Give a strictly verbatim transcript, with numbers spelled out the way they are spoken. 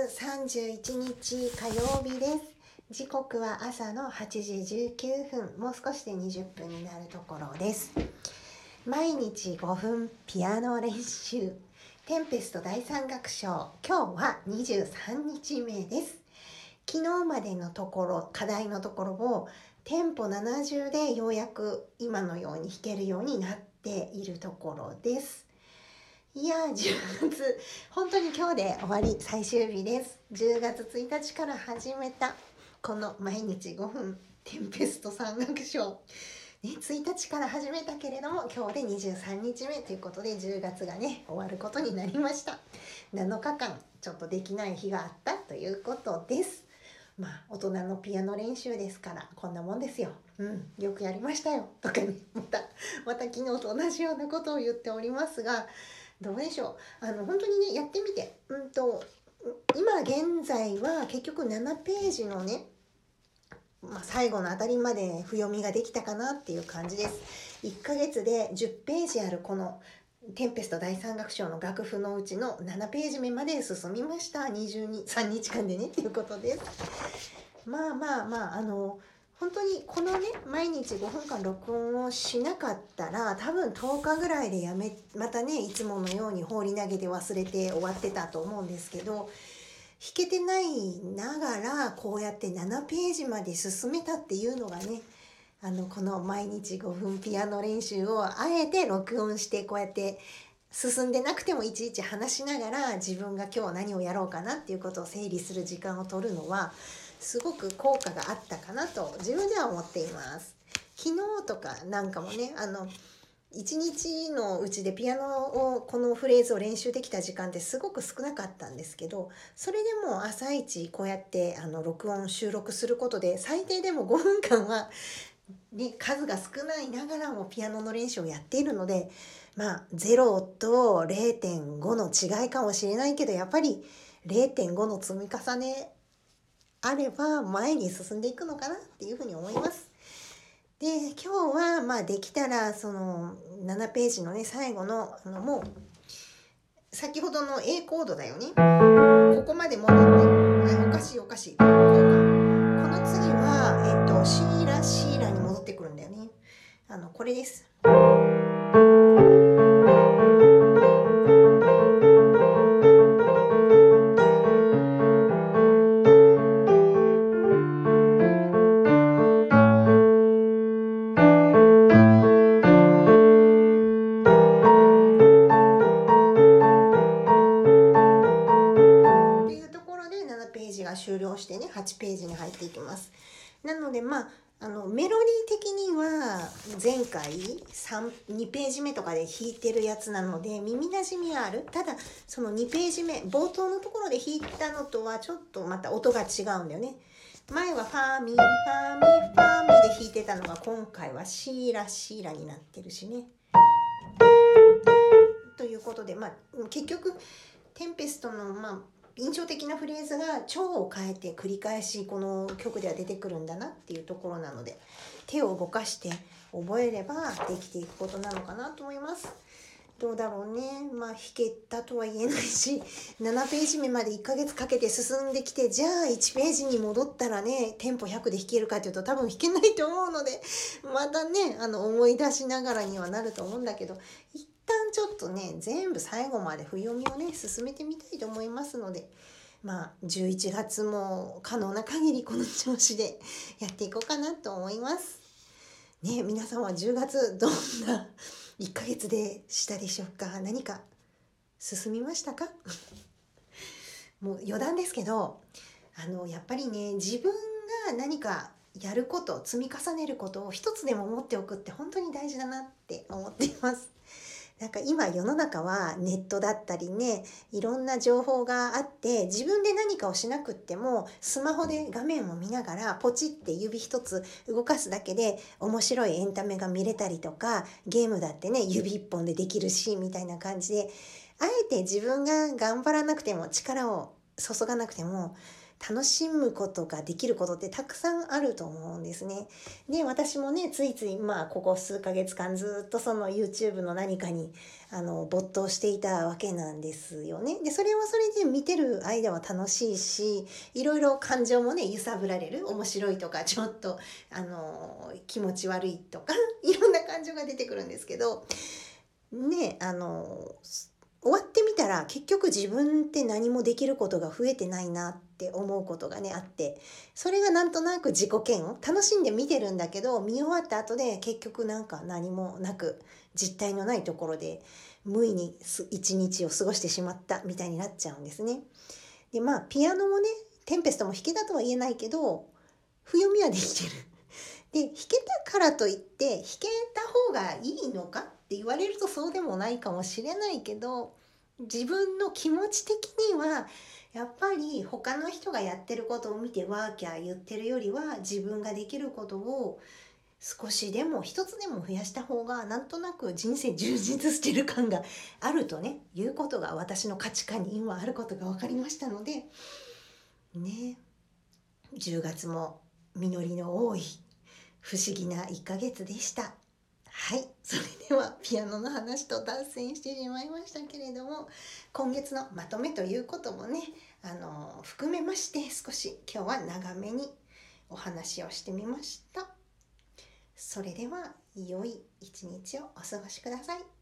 さんじゅういちにち火曜日です。時刻は朝のはちじじゅうきゅうふん、もう少しでにじゅっぷんになるところです。毎日ごふんピアノ練習、テンペスト第三楽章、今日はにじゅうさんにちめです。昨日までのところ、課題のところをテンポななじゅうでようやく今のように弾けるようになっているところです。いやじゅうがつ、本当に今日で終わり、最終日です。じゅうがつついたちから始めたこの毎日ごふんテンペスト三楽章、ね、ついたちから始めたけれども今日でにじゅうさんにちめということで、じゅうがつがね終わることになりました。なのかかんちょっとできない日があったということです。まあ大人のピアノ練習ですからこんなもんですよ。うんよくやりましたよとかね、またまた昨日と同じようなことを言っておりますが、どうでしょう。あの本当にねやってみて、うんと今現在は結局ななページのね、まあ、最後のあたりまで譜読みができたかなっていう感じです。いっかげつでじゅっページあるこのテンペスト第三楽章の楽譜のうちのななページめまで進みました。にじゅうさんにちかんでねっていうことです。まあまあまああの本当にこのね毎日ごふんかん録音をしなかったら多分とおかぐらいでやめまたねいつものように放り投げて忘れて終わってたと思うんですけど、弾けてないながらこうやってななページまで進めたっていうのがね、あのこの毎日ごふんピアノ練習をあえて録音してこうやって進んでなくてもいちいち話しながら自分が今日何をやろうかなっていうことを整理する時間を取るのはすごく効果があったかなと自分では思っています。昨日とかなんかもね、あの一日のうちでピアノをこのフレーズを練習できた時間ってすごく少なかったんですけど、それでも朝一こうやってあの録音収録することで最低でもごふんかんは、ね、数が少ないながらもピアノの練習をやっているので、まあゼロと れいてんご の違いかもしれないけど、やっぱり れいてんご の積み重ねあれば前に進んでいくのかなっていうふうに思います。で今日はまあできたらそのななページのね最後のあのもう先ほどの A コードだよね、ここまで戻って、あおかしいおかしい、こうか、この次は、えっと、シーラシーラに戻ってくるんだよね。あのこれです。終了してねはちページに入っていきます。なのでまああのメロディー的には前回さんにページ目とかで弾いてるやつなので耳なじみはある。ただそのにページ目冒頭のところで弾いたのとはちょっとまた音が違うんだよね。前はファミファミファミで弾いてたのが今回はシーラシーラになってるしね。ということでまあ結局テンペストのまあ印象的なフレーズが調を変えて繰り返しこの曲では出てくるんだなっていうところなので、手を動かして覚えればできていくことなのかなと思います。どうだろうね。まあ弾けたとは言えないし、ななページ目までいっかげつかけて進んできて、じゃあいちページに戻ったらねテンポひゃくで弾けるかというと多分弾けないと思うので、またねあの思い出しながらにはなると思うんだけど、一旦ちょっとね全部最後まで譜読みをね進めてみたいと思いますので、まあじゅういちがつも可能な限りこの調子でやっていこうかなと思いますね。皆さんはじゅうがつどんないっかげつでしたでしょうか。何か進みましたかもう余談ですけど、あのやっぱりね自分が何かやること積み重ねることを一つでも持っておくって本当に大事だなって思っています。なんか今世の中はネットだったりねいろんな情報があって、自分で何かをしなくってもスマホで画面を見ながらポチって指一つ動かすだけで面白いエンタメが見れたりとか、ゲームだってね指一本でできるしみたいな感じで、あえて自分が頑張らなくても力を注がなくても楽しむことができることってたくさんあると思うんですね。で、私もね、ついついまあここ数ヶ月間ずっとその YouTube の何かにあの没頭していたわけなんですよね。で、それはそれで見てる間は楽しいし、いろいろ感情もね揺さぶられる、面白いとかちょっとあの気持ち悪いとかいろんな感情が出てくるんですけど、ね、あの終わってみたら結局自分って何もできることが増えてないなって思うことがねあって、それがなんとなく自己嫌悪、楽しんで見てるんだけど見終わった後で結局なんか何もなく実体のないところで無意に一日を過ごしてしまったみたいになっちゃうんですね。でまあピアノもねテンペストも弾けたとは言えないけど譜読みはできてる。で弾けたからといって弾けた方がいいのかって言われるとそうでもないかもしれないけど、自分の気持ち的にはやっぱり他の人がやってることを見てワーキャー言ってるよりは自分ができることを少しでも一つでも増やした方がなんとなく人生充実してる感があるとねいうことが私の価値観に今あることが分かりましたのでね、じゅうがつも実りの多い不思議ないっかげつでした。はい、それではピアノの話と脱線してしまいましたけれども、今月のまとめということもねあの含めまして少し今日は長めにお話をしてみました。それでは良い一日をお過ごしください。